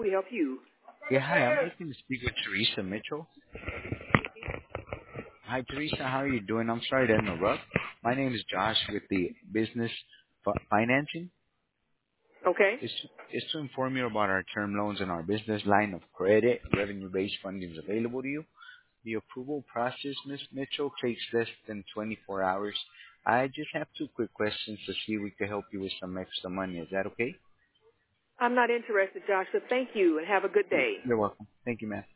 we help you? Yeah, hi. I'm looking to speak with Teresa Mitchell. Hi, Teresa. How are you doing? I'm sorry to interrupt. My name is Josh with the Business Financing. Okay. It's to inform you about our term loans and our business line of credit. Revenue-based funding is available to you. The approval process, Ms. Mitchell, takes less than 24 hours. I just have two quick questions to see if we can help you with some extra money. Is that okay? I'm not interested, Josh, but thank you and have a good day. You're welcome. Thank you, ma'am.